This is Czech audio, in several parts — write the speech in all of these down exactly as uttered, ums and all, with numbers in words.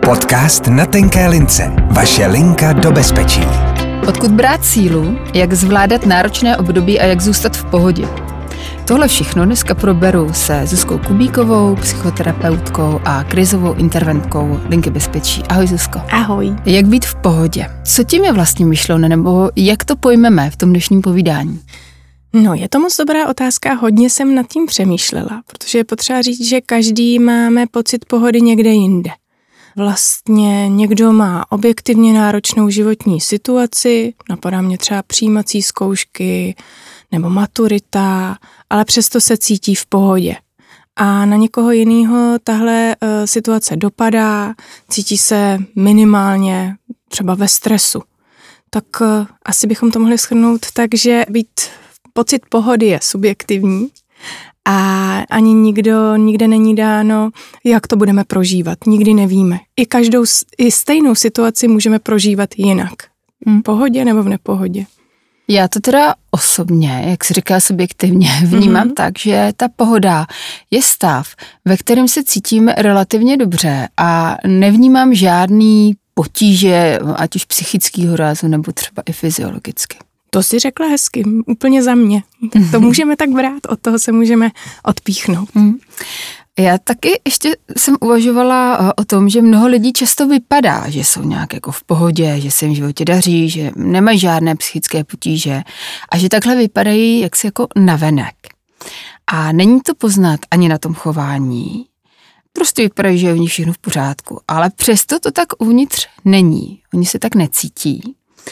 Podcast Na tenké lince. Vaše linka do bezpečí. Odkud brát sílu, jak zvládat náročné období a jak zůstat v pohodě. Tohle všechno dneska proberu se Zuzkou Kubíkovou, psychoterapeutkou a krizovou interventkou Linky bezpečí. Ahoj Zuzko. Ahoj. Jak být v pohodě? Co tím je vlastně myšleno, nebo jak to pojmeme v tom dnešním povídání? No, je to moc dobrá otázka, hodně jsem nad tím přemýšlela, protože je potřeba říct, že každý máme pocit pohody někde jinde. Vlastně někdo má objektivně náročnou životní situaci, napadá mě třeba přijímací zkoušky nebo maturita, ale přesto se cítí v pohodě. A na někoho jiného tahle uh, situace dopadá, cítí se minimálně třeba ve stresu. Tak uh, asi bychom to mohli shrnout tak, že být pocit pohody je subjektivní a ani nikdo, nikde není dáno, jak to budeme prožívat. Nikdy nevíme. I každou, i stejnou situaci můžeme prožívat jinak. V pohodě nebo v nepohodě. Já to teda osobně, jak se říká subjektivně, vnímám mm-hmm. tak, že ta pohoda je stav, ve kterém se cítím relativně dobře a nevnímám žádný potíže, ať už psychického rázu nebo třeba i fyziologicky. To si řekla hezky, úplně za mě. To můžeme tak brát, od toho se můžeme odpíchnout. Mm. Já taky ještě jsem uvažovala o tom, že mnoho lidí často vypadá, že jsou nějak jako v pohodě, že se jim v životě daří, že nemají žádné psychické potíže a že takhle vypadají jaksi jako navenek. A není to poznat ani na tom chování. Prostě vypadají, že je u nich všechno v pořádku, ale přesto to tak uvnitř není. Oni se tak necítí.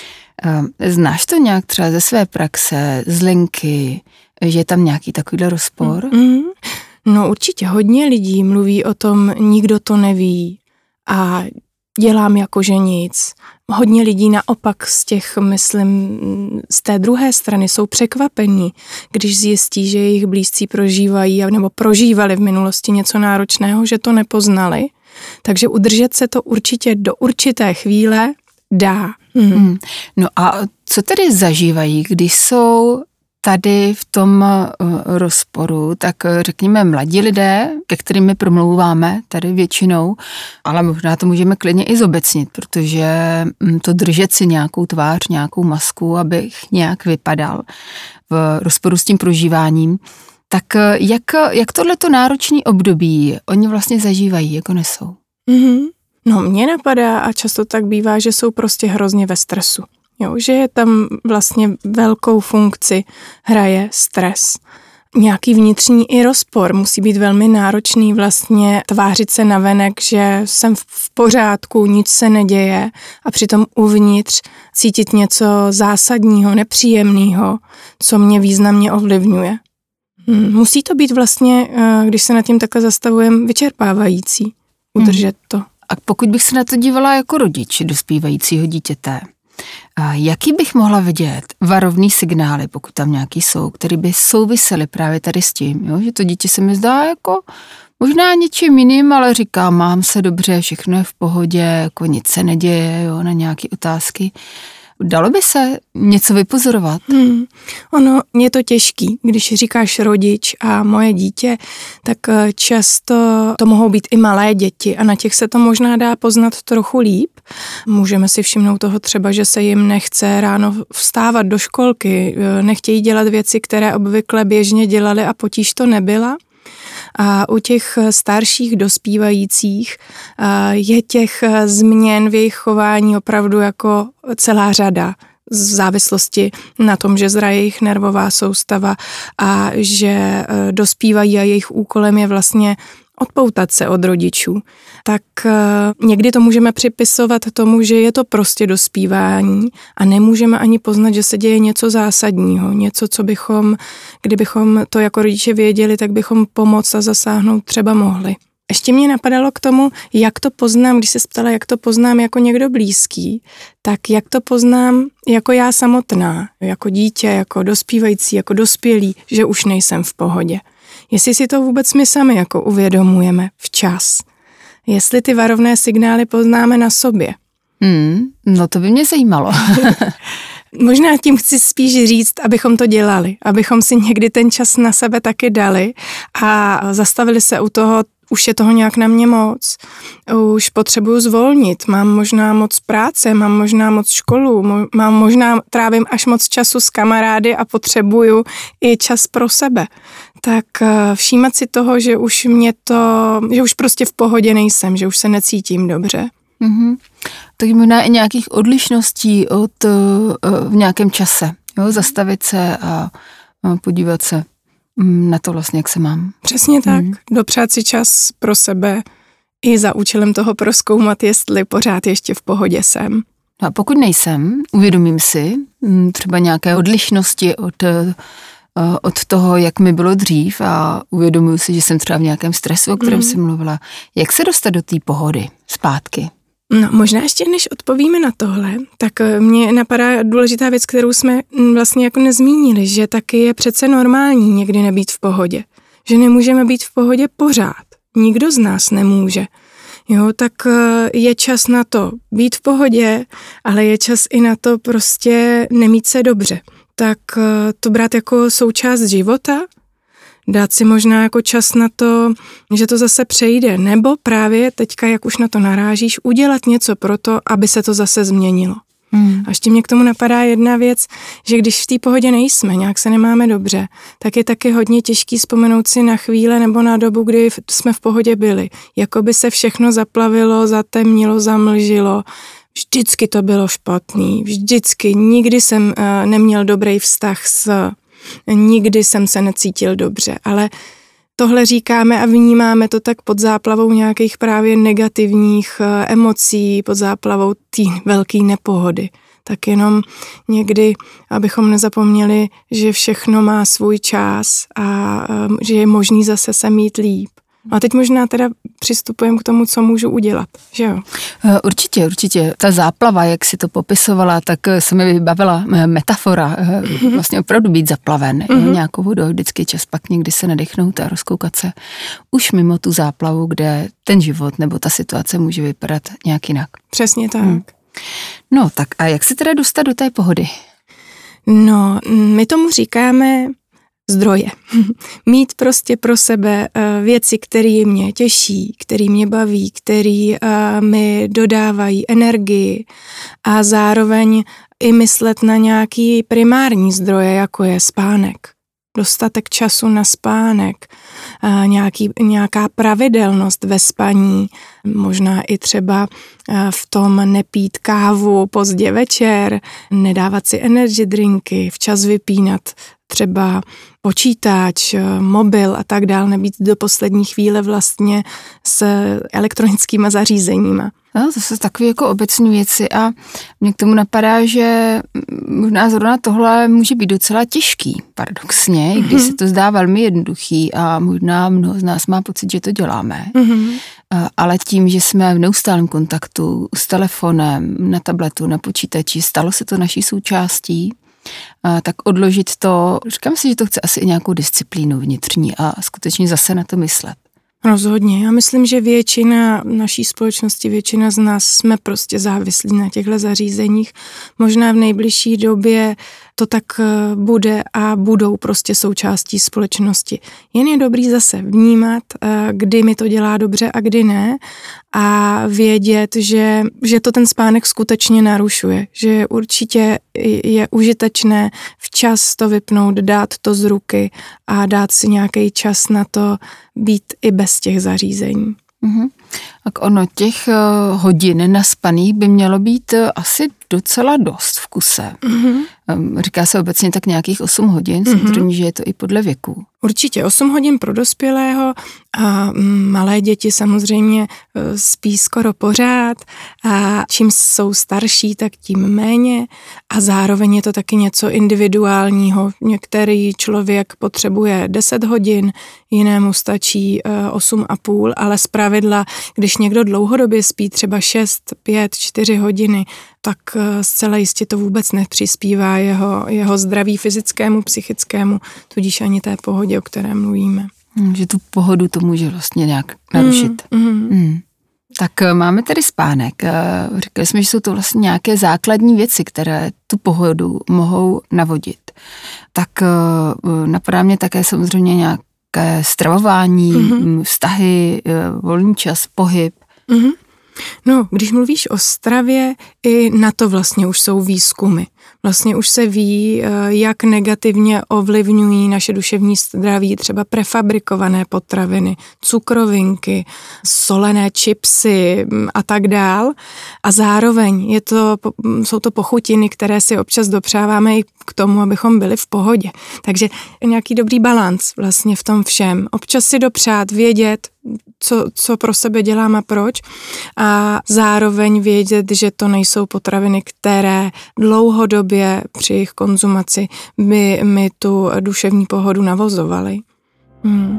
Znáš to nějak třeba ze své praxe, z Linky, že je tam nějaký takovýhle rozpor? Mm-hmm. No určitě hodně lidí mluví o tom, nikdo to neví a dělám jako že nic. Hodně lidí naopak z těch, myslím, z té druhé strany jsou překvapení, když zjistí, že jejich blízcí prožívají nebo prožívali v minulosti něco náročného, že to nepoznali. Takže udržet se to určitě do určité chvíle dá. Mm. Hmm. No a co tedy zažívají, když jsou tady v tom rozporu, tak řekněme mladí lidé, ke kterým my promlouváme tady většinou, ale možná to můžeme klidně i zobecnit, protože to držet si nějakou tvář, nějakou masku, abych nějak vypadal v rozporu s tím prožíváním, tak jak, jak tohleto náročné období oni vlastně zažívají, jako nesou? Mm-hmm. No mě napadá a často tak bývá, že jsou prostě hrozně ve stresu. Jo, že je tam vlastně velkou funkci hraje stres. Nějaký vnitřní i rozpor musí být velmi náročný vlastně tvářit se navenek, že jsem v pořádku, nic se neděje a přitom uvnitř cítit něco zásadního, nepříjemného, co mě významně ovlivňuje. Musí to být vlastně, když se nad tím takhle zastavujeme, vyčerpávající udržet to. A pokud bych se na to dívala jako rodič dospívajícího dítěte, jaký bych mohla vidět varovný signály, pokud tam nějaký jsou, které by souvisely právě tady s tím, jo? Že to dítě se mi zdá jako možná něčím jiným, ale říká, mám se dobře, všechno je v pohodě, jako nic se neděje, jo, na nějaké otázky. Dalo by se něco vypozorovat? Hmm. Ono je to těžký, když říkáš rodič a moje dítě, tak často to mohou být i malé děti a na těch se to možná dá poznat trochu líp. Můžeme si všimnout toho třeba, že se jim nechce ráno vstávat do školky, nechtějí dělat věci, které obvykle běžně dělali a potíž to nebyla. A u těch starších dospívajících je těch změn v jejich chování opravdu jako celá řada. V závislosti na tom, že zraje jejich nervová soustava a že dospívají a jejich úkolem je vlastně odpoutat se od rodičů. Tak někdy to můžeme připisovat tomu, že je to prostě dospívání a nemůžeme ani poznat, že se děje něco zásadního, něco, co bychom, kdybychom to jako rodiče věděli, tak bychom pomoct a zasáhnout třeba mohli. Ještě mě napadalo k tomu, jak to poznám, když se ptala, jak to poznám jako někdo blízký, tak jak to poznám jako já samotná, jako dítě, jako dospívající, jako dospělý, že už nejsem v pohodě. Jestli si to vůbec my sami jako uvědomujeme včas. Jestli ty varovné signály poznáme na sobě. Hmm, no to by mě zajímalo. Možná tím chci spíš říct, abychom to dělali, abychom si někdy ten čas na sebe taky dali a zastavili se u toho už je toho nějak na mě moc, už potřebuju zvolnit, mám možná moc práce, mám možná moc školu, mo- mám možná trávím až moc času s kamarády a potřebuju i čas pro sebe. Tak všímat si toho, že už mě to, že už prostě v pohodě nejsem, že už se necítím dobře. Mm-hmm. Tak možná i nějakých odlišností od, uh, v nějakém čase, jo? Zastavit se a uh, podívat se na to vlastně, jak se mám. Přesně tak. Mm. Dopřát si čas pro sebe i za účelem toho prozkoumat, jestli pořád ještě v pohodě jsem. No a pokud nejsem, uvědomím si třeba nějaké odlišnosti od, od toho, jak mi bylo dřív a uvědomuji si, že jsem třeba v nějakém stresu, o kterém mm. jsem mluvila. Jak se dostat do té pohody zpátky? No, možná ještě než odpovíme na tohle, tak mě napadá důležitá věc, kterou jsme vlastně jako nezmínili, že taky je přece normální někdy nebýt v pohodě. Že nemůžeme být v pohodě pořád. Nikdo z nás nemůže. Jo, tak je čas na to být v pohodě, ale je čas i na to prostě nemít se dobře. Tak to brát jako součást života, dát si možná jako čas na to, že to zase přejde, nebo právě teďka, jak už na to narážíš, udělat něco pro to, aby se to zase změnilo. Hmm. A ještě mě k tomu napadá jedna věc, že když v té pohodě nejsme, nějak se nemáme dobře, tak je taky hodně těžký vzpomenout si na chvíle nebo na dobu, kdy jsme v pohodě byli. Jakoby se všechno zaplavilo, zatemnilo, zamlžilo. Vždycky to bylo špatný, vždycky. Nikdy jsem uh, neměl dobrý vztah s... Nikdy jsem se necítil dobře, ale tohle říkáme a vnímáme to tak pod záplavou nějakých právě negativních emocí, pod záplavou té velké nepohody. Tak jenom někdy, abychom nezapomněli, že všechno má svůj čas a že je možný zase se mít líp. A teď možná teda přistupujeme k tomu, co můžu udělat, že jo? Určitě, určitě. Ta záplava, jak si to popisovala, tak se mi vybavila metafora, vlastně opravdu být zaplaven mm-hmm. nějakou vodou, vždycky čas pak někdy se nadechnout a rozkoukat se už mimo tu záplavu, kde ten život nebo ta situace může vypadat nějak jinak. Přesně tak. Hmm. No tak a jak se teda dostat do té pohody? No, my tomu říkáme zdroje. Mít prostě pro sebe věci, které mě těší, které mě baví, které mi dodávají energii a zároveň i myslet na nějaký primární zdroje, jako je spánek. Dostatek času na spánek, nějaký, nějaká pravidelnost ve spaní, možná i třeba v tom nepít kávu pozdě večer, nedávat si energy drinky, včas vypínat třeba počítač, mobil a tak dál, nebýt do poslední chvíle vlastně s elektronickýma zařízeníma. No, to jsou takové jako obecné věci a mě k tomu napadá, že možná zrovna tohle může být docela těžký, paradoxně, mm-hmm. když se to zdá velmi jednoduchý a možná mnoho z nás má pocit, že to děláme. Mm-hmm. Ale tím, že jsme v neustálém kontaktu s telefonem, na tabletu, na počítači, stalo se to naší součástí, tak odložit to, říkám si, že to chce asi i nějakou disciplínu vnitřní a skutečně zase na to myslet. Rozhodně. Já myslím, že většina naší společnosti, většina z nás jsme prostě závislí na těchto zařízeních. Možná v nejbližší době to tak bude a budou prostě součástí společnosti. Jen je dobrý zase vnímat, kdy mi to dělá dobře a kdy ne a vědět, že, že to ten spánek skutečně narušuje, že určitě je užitečné včas to vypnout, dát to z ruky a dát si nějaký čas na to být i bez těch zařízení. Mm-hmm. Tak ono, těch uh, hodin naspaných by mělo být uh, asi docela dost v kuse. Mm-hmm. Um, říká se obecně tak nějakých osm hodin, mm-hmm. samozřejmě, že je to i podle věku. Určitě osm hodin pro dospělého a malé děti samozřejmě spí skoro pořád a čím jsou starší, tak tím méně a zároveň je to taky něco individuálního. Některý člověk potřebuje deset hodin, jinému stačí osm a půl, ale zpravidla, když někdo dlouhodobě spí třeba šest, pět, čtyři hodiny, tak zcela jistě to vůbec nepřispívá jeho, jeho zdraví fyzickému, psychickému, tudíž ani té pohodě, o které mluvíme. Že tu pohodu to může vlastně nějak narušit. Mm, mm. Mm. Tak máme tady spánek. Říkali jsme, že jsou to vlastně nějaké základní věci, které tu pohodu mohou navodit. Tak napadá mě také samozřejmě nějaký nějaké stravování, mm-hmm. vztahy, volný čas, pohyb. Mm-hmm. No, když mluvíš o stravě, i na to vlastně už jsou výzkumy. Vlastně už se ví, jak negativně ovlivňují naše duševní zdraví třeba prefabrikované potraviny, cukrovinky, solené chipsy a tak dál. A zároveň je to, jsou to pochutiny, které si občas dopřáváme i k tomu, abychom byli v pohodě. Takže nějaký dobrý balanc vlastně v tom všem. Občas si dopřát, vědět, co, co pro sebe dělám a proč, a zároveň vědět, že to nejsou potraviny, které dlouhodobě při jejich konzumaci by mi tu duševní pohodu navozovaly. Hmm.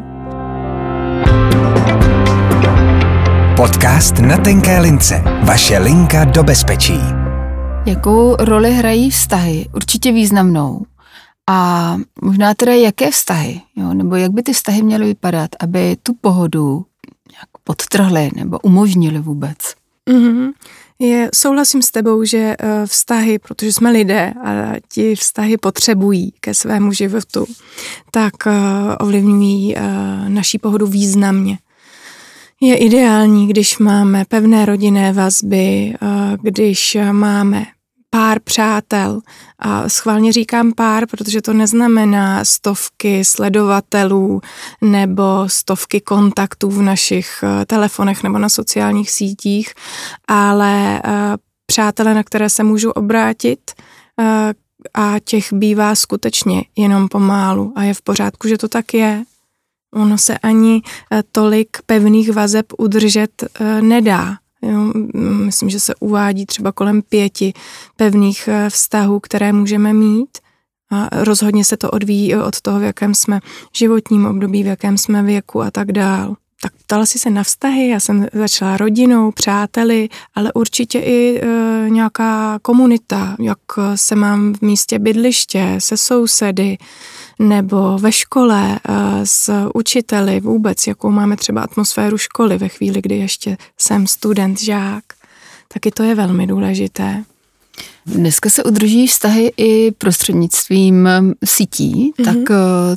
Podcast Na tenké lince. Vaše linka do bezpečí. Jakou roli hrají vztahy? Určitě významnou. A možná teda jaké vztahy? Jo? Nebo jak by ty vztahy měly vypadat, aby tu pohodu nějak podtrhly nebo umožnili vůbec? Mm-hmm. Je, souhlasím s tebou, že vztahy, protože jsme lidé a ti vztahy potřebují ke svému životu, tak ovlivňují naší pohodu významně. Je ideální, když máme pevné rodinné vazby, když máme pár přátel. A schválně říkám pár, protože to neznamená stovky sledovatelů nebo stovky kontaktů v našich telefonech nebo na sociálních sítích, ale přátelé, na které se můžu obrátit, a těch bývá skutečně jenom pomálu a je v pořádku, že to tak je. Ono se ani tolik pevných vazeb udržet nedá. Jo, myslím, že se uvádí třeba kolem pěti pevných vztahů, které můžeme mít, a rozhodně se to odvíjí od toho, v jakém jsme životním období, v jakém jsme věku a tak dál. Tak ptala jsi se na vztahy, já jsem začala rodinou, přáteli, ale určitě i e, nějaká komunita, jak se mám v místě bydliště, se sousedy, nebo ve škole s učiteli vůbec, jakou máme třeba atmosféru školy ve chvíli, kdy ještě jsem student, žák. Taky to je velmi důležité. Dneska se udrží vztahy i prostřednictvím sítí, mm-hmm. tak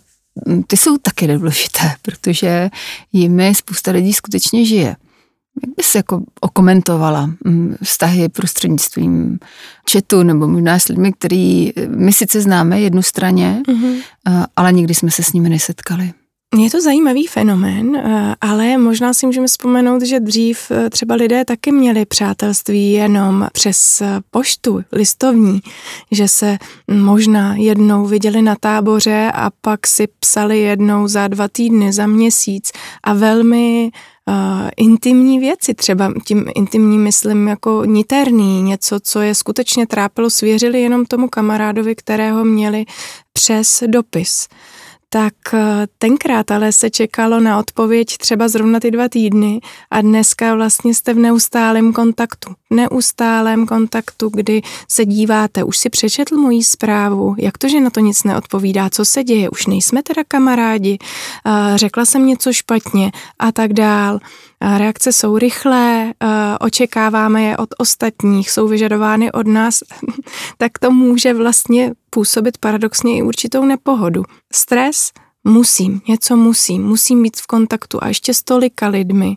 ty jsou taky důležité, protože jimi spousta lidí skutečně žije. Jak bys jako okomentovala vztahy prostřednictvím chatu nebo možná s lidmi, který my sice známe jednostranně, mm-hmm. ale nikdy jsme se s nimi nesetkali? Je to zajímavý fenomén, ale možná si můžeme vzpomenout, že dřív třeba lidé taky měli přátelství jenom přes poštu, listovní, že se možná jednou viděli na táboře a pak si psali jednou za dva týdny, za měsíc a velmi Uh, intimní věci, třeba tím intimní myslím jako niterný, něco, co je skutečně trápilo, svěřili jenom tomu kamarádovi, kterého měli přes dopis. Tak tenkrát ale se čekalo na odpověď třeba zrovna ty dva týdny a dneska vlastně jste v neustálém kontaktu. V neustálém kontaktu, kdy se díváte, už si přečetl moji zprávu, jak to, že na to nic neodpovídá, co se děje, už nejsme teda kamarádi, řekla jsem něco špatně a tak dál. Reakce jsou rychlé, očekáváme je od ostatních, jsou vyžadovány od nás, tak to může vlastně působit paradoxně i určitou nepohodu. Stres, musím, něco musím, musím být v kontaktu a ještě s tolika lidmi.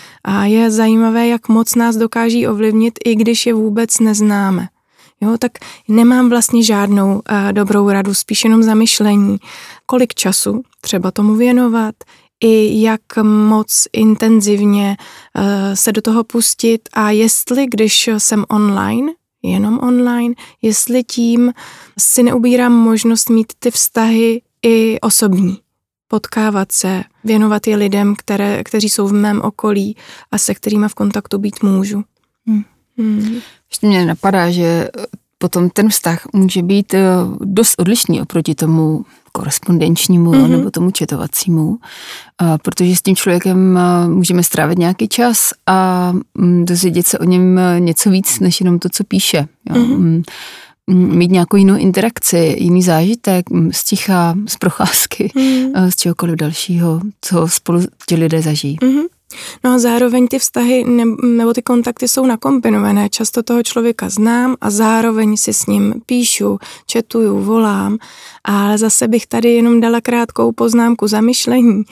A je zajímavé, jak moc nás dokáží ovlivnit, i když je vůbec neznáme. Jo, tak nemám vlastně žádnou uh, dobrou radu, spíš jenom zamyšlení, kolik času třeba tomu věnovat, i jak moc intenzivně uh, se do toho pustit a jestli, když jsem online, jenom online, jestli tím si neubírám možnost mít ty vztahy i osobní. Potkávat se, věnovat je lidem, které, kteří jsou v mém okolí a se kterými v kontaktu být můžu. Hmm. Hmm. Ještě mě napadá, že potom ten vztah může být dost odlišný oproti tomu korespondenčnímu mm-hmm. nebo tomu chatovacímu, protože s tím člověkem můžeme strávit nějaký čas a dozvědět se o něm něco víc, než jenom to, co píše. Jo. Mm-hmm. Mít nějakou jinou interakci, jiný zážitek, z ticha, z procházky, mm-hmm. z čehokoliv dalšího, co spolu ti lidé zažijí. Mm-hmm. No a zároveň ty vztahy nebo ty kontakty jsou nakombinované. Často toho člověka znám a zároveň si s ním píšu, chatuju, volám, ale zase bych tady jenom dala krátkou poznámku zamyšlení,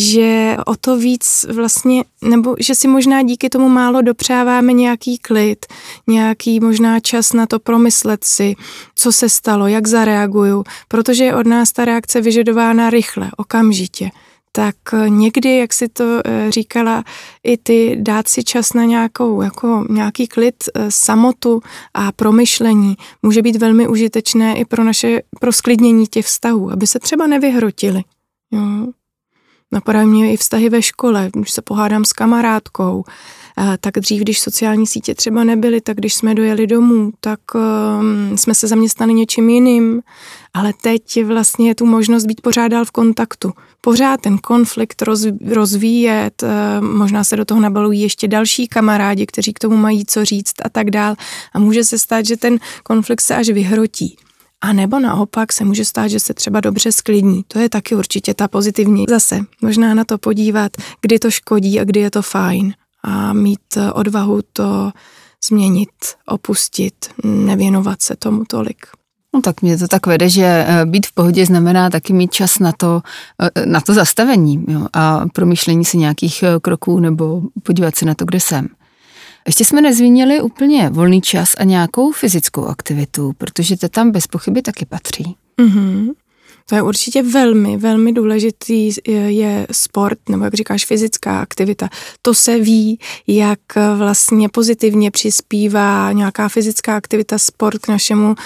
že o to víc vlastně, nebo že si možná díky tomu málo dopřáváme nějaký klid, nějaký možná čas na to promyslet si, co se stalo, jak zareaguju, protože je od nás ta reakce vyžadována rychle, okamžitě. Tak někdy, jak si to říkala i ty, dát si čas na nějakou, jako nějaký klid, samotu a promyšlení může být velmi užitečné i pro naše, pro sklidnění těch vztahů, aby se třeba nevyhrotili. Jo. Napadají mě i vztahy ve škole, když se pohádám s kamarádkou, tak dřív, když sociální sítě třeba nebyly, tak když jsme dojeli domů, tak um, jsme se zaměstnali něčím jiným, ale teď vlastně je tu možnost být pořád dál v kontaktu. Pořád ten konflikt roz, rozvíjet, uh, možná se do toho nabalují ještě další kamarádi, kteří k tomu mají co říct a tak dál. A může se stát, že ten konflikt se až vyhrotí. A nebo naopak se může stát, že se třeba dobře sklidní. To je taky určitě ta pozitivní. Zase možná na to podívat, kdy to škodí a kdy je to fajn. A mít odvahu to změnit, opustit, nevěnovat se tomu tolik. No tak mě to tak vede, že být v pohodě znamená taky mít čas na to, na to zastavení, jo, a promýšlení si nějakých kroků nebo podívat se na to, kde jsem. Ještě jsme nezmínili úplně volný čas a nějakou fyzickou aktivitu, protože to tam bez pochyby taky patří. Mhm. To je určitě velmi, velmi důležitý je sport, nebo jak říkáš, fyzická aktivita. To se ví, jak vlastně pozitivně přispívá nějaká fyzická aktivita, sport k našemu,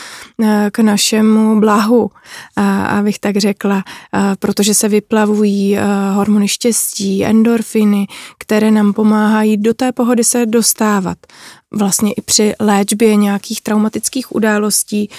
k našemu blahu, abych tak řekla, protože se vyplavují hormony štěstí, endorfiny, které nám pomáhají do té pohody se dostávat. Vlastně i při léčbě nějakých traumatických událostí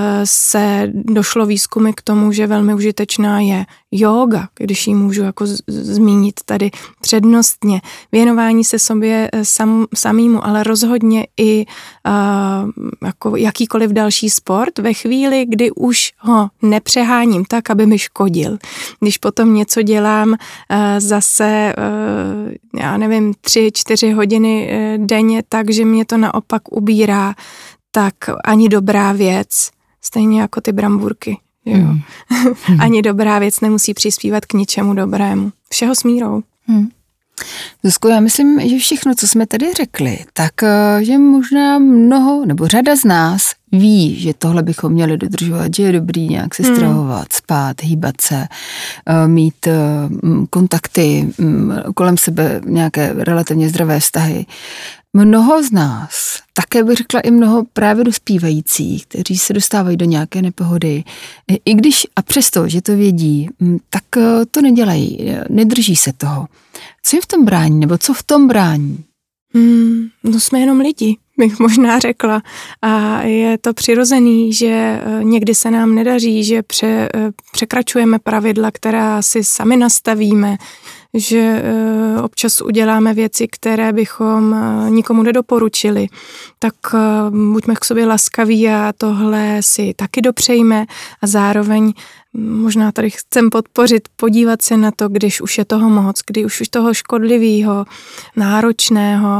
se došlo výzkumy k tomu, že velmi užitečná je jóga, když ji můžu jako z- zmínit tady přednostně. Věnování se sobě sam, samýmu, ale rozhodně i uh, jako jakýkoliv další sport ve chvíli, kdy už ho nepřeháním tak, aby mi škodil. Když potom něco dělám uh, zase, uh, já nevím, tři, čtyři hodiny uh, denně, takže mě to naopak ubírá, tak ani dobrá věc, stejně jako ty brambůrky. Jo. Hmm. Ani dobrá věc nemusí přispívat k ničemu dobrému. Všeho s mírou. Hmm. Zuzko, já myslím, že všechno, co jsme tady řekli, tak že možná mnoho nebo řada z nás ví, že tohle bychom měli dodržovat, že je dobrý nějak se stravovat, spát, hýbat se, mít kontakty kolem sebe, nějaké relativně zdravé vztahy. Mnoho z nás, také bych řekla i mnoho právě dospívajících, kteří se dostávají do nějaké nepohody, i když a přesto, že to vědí, tak to nedělají, nedrží se toho. Co jim v tom brání, nebo co v tom brání? Hmm, no jsme jenom lidi, bych možná řekla. A je to přirozený, že někdy se nám nedaří, že pře, překračujeme pravidla, která si sami nastavíme, že občas uděláme věci, které bychom nikomu nedoporučili. Tak buďme k sobě laskaví a tohle si taky dopřejme a zároveň možná tady chcem podpořit, podívat se na to, když už je toho moc, kdy už toho škodlivého, náročného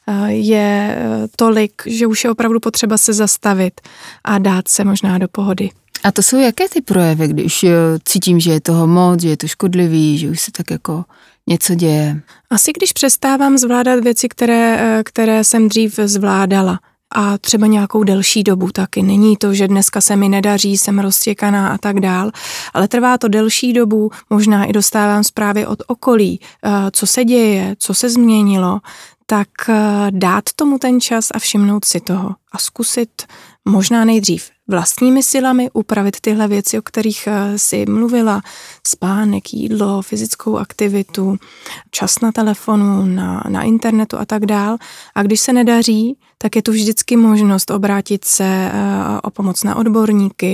je tolik, že už je opravdu potřeba se zastavit a dát se možná do pohody. A to jsou jaké ty projevy, když cítím, že je toho moc, že je to škodlivý, že už se tak jako něco děje? Asi když přestávám zvládat věci, které, které jsem dřív zvládala. A třeba nějakou delší dobu taky. Není to, že dneska se mi nedaří, jsem roztěkaná a tak dál, ale trvá to delší dobu, možná i dostávám zprávy od okolí, co se děje, co se změnilo, tak dát tomu ten čas a všimnout si toho a zkusit možná nejdřív vlastními silami upravit tyhle věci, o kterých si mluvila, spánek, jídlo, fyzickou aktivitu, čas na telefonu, na, na internetu a tak dál. A když se nedaří, tak je tu vždycky možnost obrátit se o pomoc na odborníky,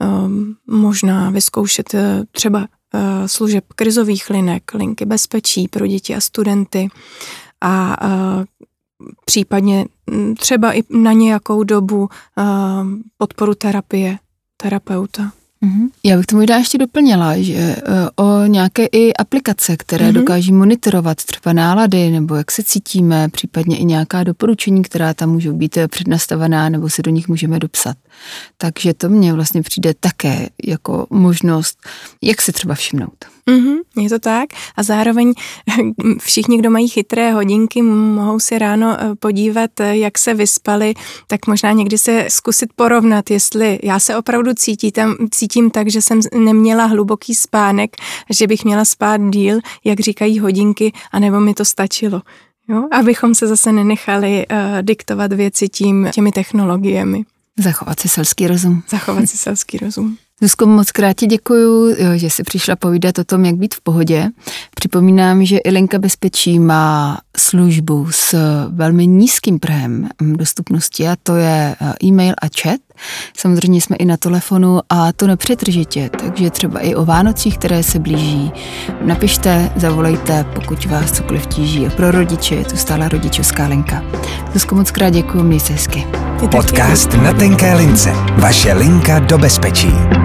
možná vyzkoušet třeba služeb krizových linek, linky bezpečí pro děti a studenty a případně třeba i na nějakou dobu podporu terapie, terapeuta. Mm-hmm. Já bych to možná ještě doplnila, že o nějaké i aplikace, které mm-hmm. dokáží monitorovat třeba nálady, nebo jak se cítíme, případně i nějaká doporučení, která tam můžou být přednastavená, nebo si do nich můžeme dopsat. Takže to mně vlastně přijde také jako možnost, jak si třeba všimnout. Mm-hmm, je to tak a zároveň všichni, kdo mají chytré hodinky, mohou si ráno podívat, jak se vyspali, tak možná někdy se zkusit porovnat, jestli já se opravdu cítím, cítím tak, že jsem neměla hluboký spánek, že bych měla spát díl, jak říkají hodinky, anebo mi to stačilo. Jo? Abychom se zase nenechali uh, diktovat věci tím, těmi technologiemi. Zachovat si selský rozum. Zachovat si selský rozum. Zuzko, moc krát ti děkuju, že jsi přišla povídat o tom, jak být v pohodě. Připomínám, že i Linka bezpečí má službu s velmi nízkým prahem dostupnosti a to je e-mail a chat. Samozřejmě jsme i na telefonu a to nepřetržitě, takže třeba i o Vánocích, které se blíží. Napište, zavolejte, pokud vás cokoliv tíží. A pro rodiče je tu stála rodičovská linka. Zuzko, moc krát děkuju, měj se hezky. Podcast Na tenké lince. Vaše linka do bezpečí.